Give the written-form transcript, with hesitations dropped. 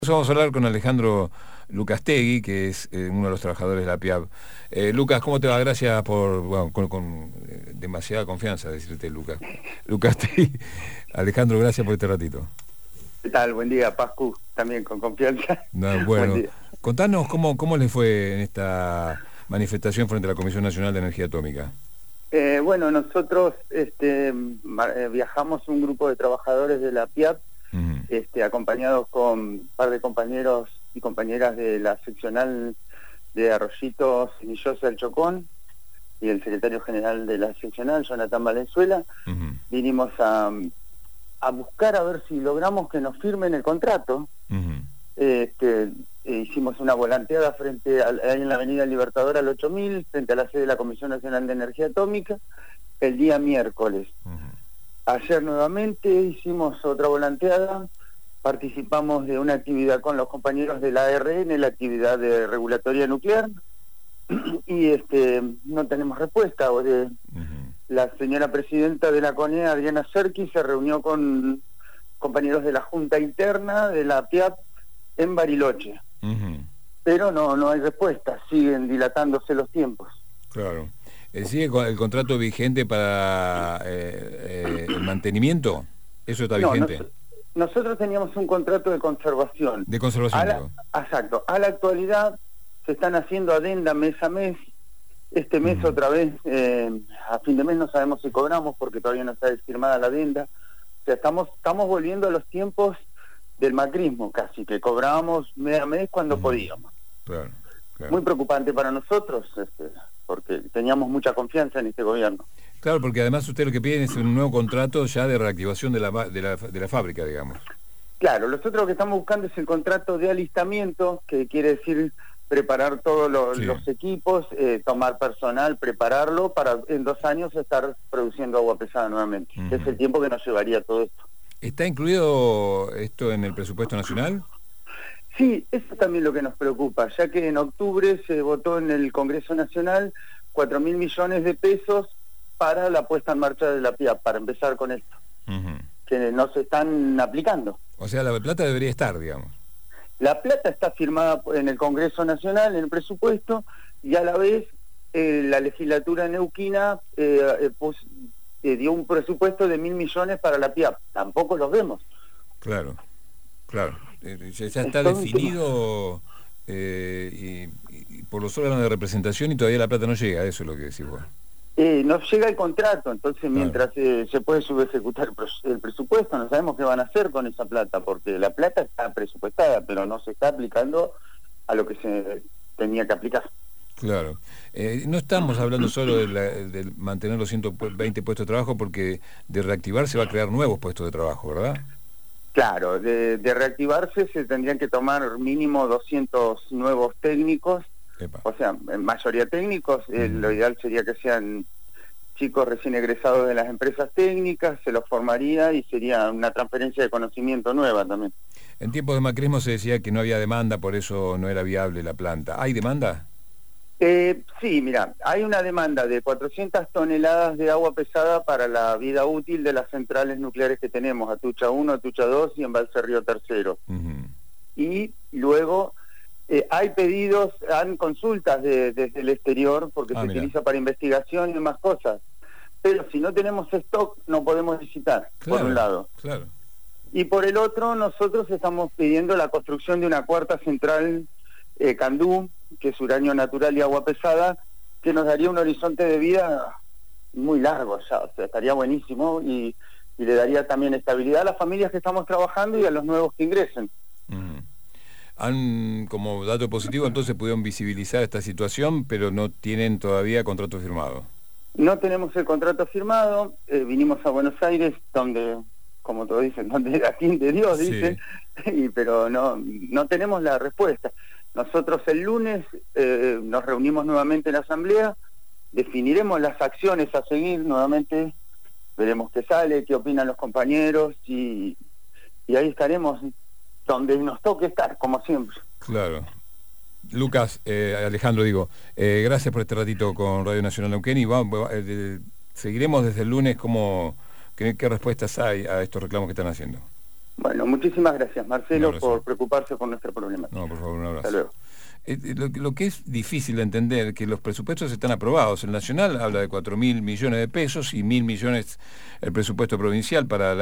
Vamos a hablar con Alejandro Lucastegui, que es uno de los trabajadores de la PIAP. Lucas, ¿cómo te va? Gracias por, bueno, con demasiada confianza decirte Lucas. Lucastegui, Alejandro, gracias por este ratito. ¿Qué tal? Buen día, Pascu, también con confianza. No, Buen bueno, día. contanos cómo les fue en esta manifestación frente a la Comisión Nacional de Energía Atómica. Bueno, nosotros viajamos un grupo de trabajadores de la PIAP, acompañados con un par de compañeros y compañeras de la seccional de Arroyito Semillosa del Chocón y el secretario general de la seccional, Jonathan Valenzuela. Vinimos a buscar a ver si logramos que nos firmen el contrato. Hicimos una volanteada ahí en la avenida Libertador al 8000, frente a la sede de la Comisión Nacional de Energía Atómica, el día miércoles. Ayer nuevamente hicimos otra volanteada, participamos de una actividad con los compañeros de la ARN, la actividad de regulatoria nuclear, y no tenemos respuesta. La señora presidenta de la CONEA, Adriana Serki, se reunió con compañeros de la Junta Interna de la PIAP en Bariloche. Pero no hay respuesta, siguen dilatándose los tiempos. Claro. ¿Sigue el contrato vigente para el mantenimiento? ¿Eso está vigente? Nosotros teníamos un contrato de conservación. De conservación. Exacto. A la actualidad se están haciendo adenda mes a mes. Este mes otra vez, a fin de mes no sabemos si cobramos porque todavía no está firmada la adenda. O sea, estamos volviendo a los tiempos del macrismo casi, que cobrábamos mes a mes cuando podíamos. Claro. Muy preocupante para nosotros, porque teníamos mucha confianza en este gobierno. Claro, porque además usted lo que piden es un nuevo contrato ya de reactivación de la fábrica, digamos. Claro, nosotros lo que estamos buscando es el contrato de alistamiento, que quiere decir preparar todos los equipos, tomar personal, prepararlo para en 2 años estar produciendo agua pesada nuevamente. Es el tiempo que nos llevaría todo esto. ¿Está incluido esto en el presupuesto nacional? Sí, eso también es lo que nos preocupa, ya que en octubre se votó en el Congreso Nacional 4.000 millones de pesos para la puesta en marcha de la PIAP, para empezar con esto, que no se están aplicando. O sea, la plata debería estar, digamos. La plata está firmada en el Congreso Nacional, en el presupuesto, y a la vez la legislatura neuquina dio un presupuesto de 1.000 millones para la PIAP. Tampoco los vemos. Claro. Ya está definido y por los órganos de representación y todavía la plata no llega, eso es lo que decís vos. No llega el contrato, entonces mientras se puede subejecutar el presupuesto, no sabemos qué van a hacer con esa plata, porque la plata está presupuestada, pero no se está aplicando a lo que se tenía que aplicar. Claro. No estamos hablando solo de mantener los 120 puestos de trabajo, porque de reactivar se va a crear nuevos puestos de trabajo, ¿verdad? Claro, de reactivarse se tendrían que tomar mínimo 200 nuevos técnicos. O sea, en mayoría técnicos. Lo ideal sería que sean chicos recién egresados de las empresas técnicas, se los formaría y sería una transferencia de conocimiento nueva también. En tiempos de macrismo se decía que no había demanda, por eso no era viable la planta. ¿Hay demanda? Sí, mira, hay una demanda de 400 toneladas de agua pesada para la vida útil de las centrales nucleares que tenemos, Atucha 1, Atucha 2 y Embalse Río Tercero. Y luego hay pedidos, hay consultas desde el exterior, porque se utiliza para investigación y demás cosas. Pero si no tenemos stock, no podemos licitar, por un lado. Claro. Y por el otro, nosotros estamos pidiendo la construcción de una cuarta central Candú, que es uranio natural y agua pesada, que nos daría un horizonte de vida muy largo ya, o sea, estaría buenísimo y le daría también estabilidad a las familias que estamos trabajando y a los nuevos que ingresen. Como dato positivo, entonces pudieron visibilizar esta situación, pero no tienen todavía contrato firmado. No tenemos el contrato firmado, vinimos a Buenos Aires, donde, como todos dicen, donde atiende Dios, dicen, pero no tenemos la respuesta. Nosotros el lunes nos reunimos nuevamente en la asamblea, definiremos las acciones a seguir nuevamente, veremos qué sale, qué opinan los compañeros y ahí estaremos donde nos toque estar, como siempre. Claro. Lucas, Alejandro, gracias por este ratito con Radio Nacional Neuquén y seguiremos desde el lunes qué respuestas hay a estos reclamos que están haciendo. Bueno, muchísimas gracias, Marcelo, por preocuparse por nuestra problemática. No, por favor, un abrazo. Hasta luego. Lo que es difícil de entender, que los presupuestos están aprobados. El Nacional habla de 4.000 millones de pesos y 1.000 millones el presupuesto provincial para